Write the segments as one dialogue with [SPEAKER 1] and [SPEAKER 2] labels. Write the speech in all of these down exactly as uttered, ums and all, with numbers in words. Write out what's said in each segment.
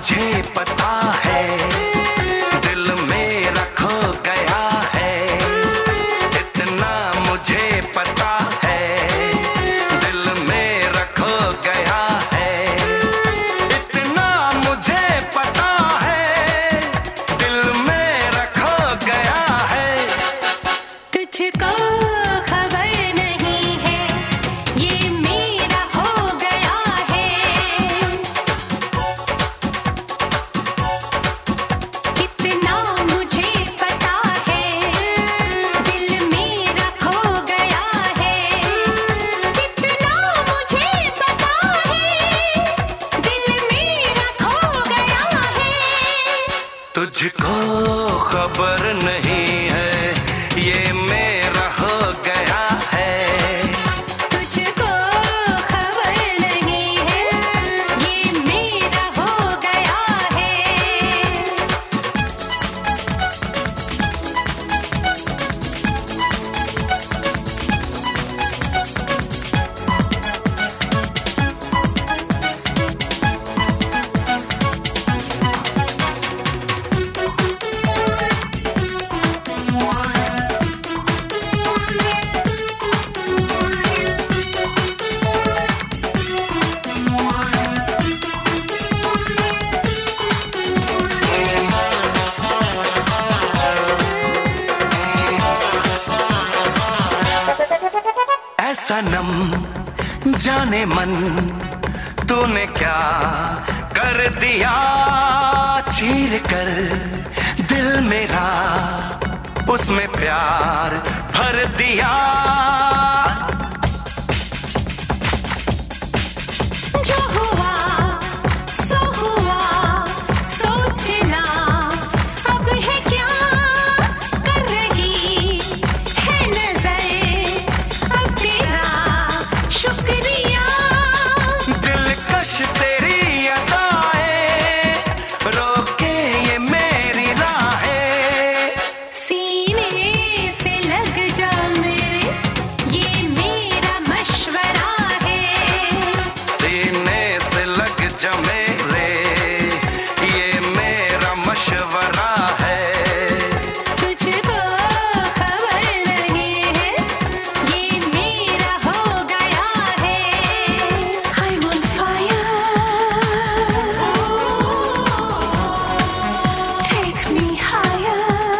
[SPEAKER 1] मुझे पता है, दिल मेरा खो गया है। इतना मुझे पता है, दिल मेरा खो गया है। इतना मुझे पता है, दिल मेरा खो गया है।
[SPEAKER 2] तुझको खबर नहीं है, ये मेरा हो गया है। कितना मुझे पता है, दिल मेरा खो गया है। कितना मुझे पता है, दिल मेरा खो गया है।
[SPEAKER 1] तुझको खबर नहीं है, ये मेरा हो गया है।
[SPEAKER 2] तुझको खबर नहीं है, ये मेरा हो गया है।
[SPEAKER 1] सनम जाने मन तूने क्या कर दिया, चीर कर दिल मेरा उसमें प्यार भर दिया।
[SPEAKER 2] जो हुआ सो हुआ, सोचना अब है क्या कर रही है नजर अब तेरा शुक्रिया।
[SPEAKER 1] दिलकश तेरी अदाएं रोके ये मेरी राहें।
[SPEAKER 2] सीने से लग जा मेरे, ये मेरा मशवरा है।
[SPEAKER 1] सीने से लग जा मेरे, ये मेरा मशवरा है।
[SPEAKER 2] तुझको खबर नहीं है, ये मेरा हो गया है। I'm on fire, take me higher.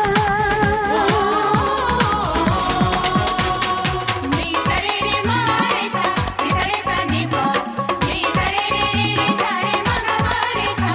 [SPEAKER 2] Mi sa re re ma re sa, ni sa re sa ni pa, ni sa re re re sa re ma ga ma re sa.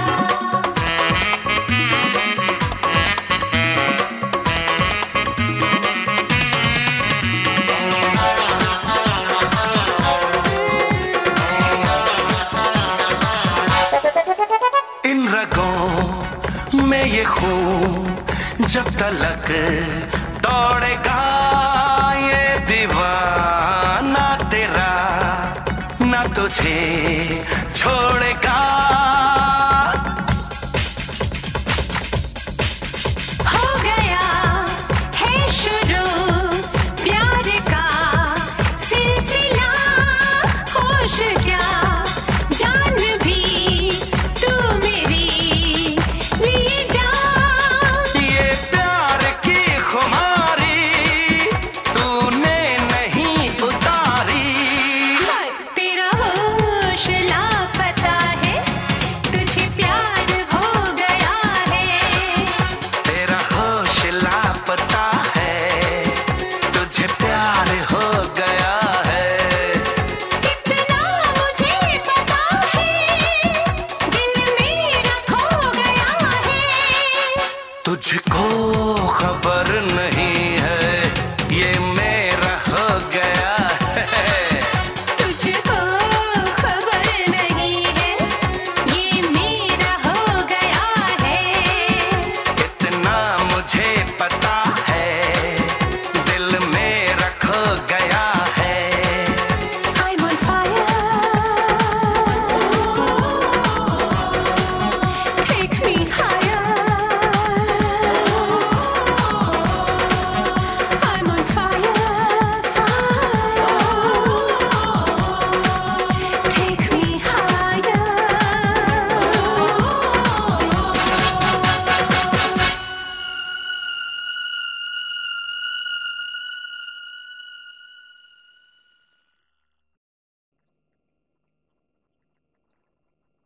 [SPEAKER 1] इन रगों में ये खून जब तलक दौड़ेगा, ये दीवाना तेरा ना तुझे छोड़ेगा।
[SPEAKER 2] हो गया है शुरू प्यार का सिलसिला, होश क्या जान भी तू मेरी लिए जा।
[SPEAKER 1] ये प्यार की खुमारी तूने नहीं उतारी।
[SPEAKER 2] तेरा होश लापता है, तुझे प्यार हो गया है।
[SPEAKER 1] तेरा होश लापता है, तुझे प्यार हो गया है।
[SPEAKER 2] कितना मुझे पता है, दिल मेरा खो गया है।
[SPEAKER 1] तुझको खबर नहीं